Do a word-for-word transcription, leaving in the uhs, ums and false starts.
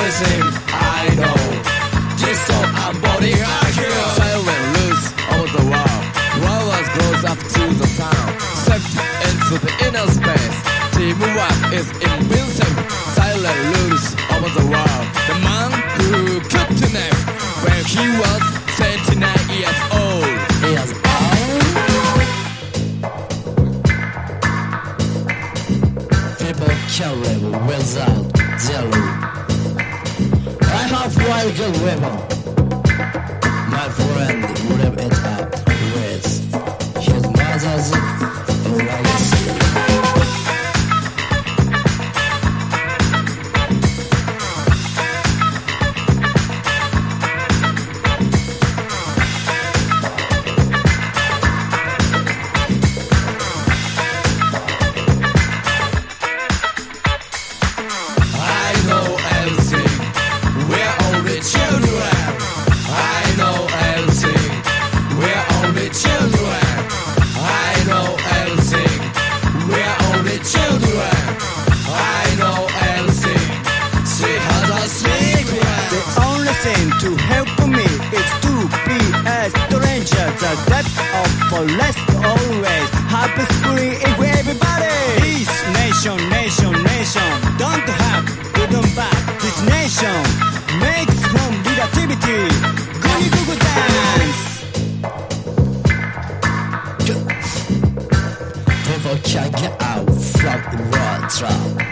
everything I know. This song I'm body I hear. Silent loose over the wall. Rollers grows up to the sound. Stepped into the inner space. Teamwork is invincible. Silent loose over the wall. The man who could to name when he was twenty-nine years old. Years old. People can live without zero. I have one good weapon. My friend live it up with his mother's legacy. To help me is to be a stranger. The depth of forest always happens free in everybody. This nation, nation, nation don't have good and bad. This nation makes from relativity. Googie Google dance. People can't get out from the world trap.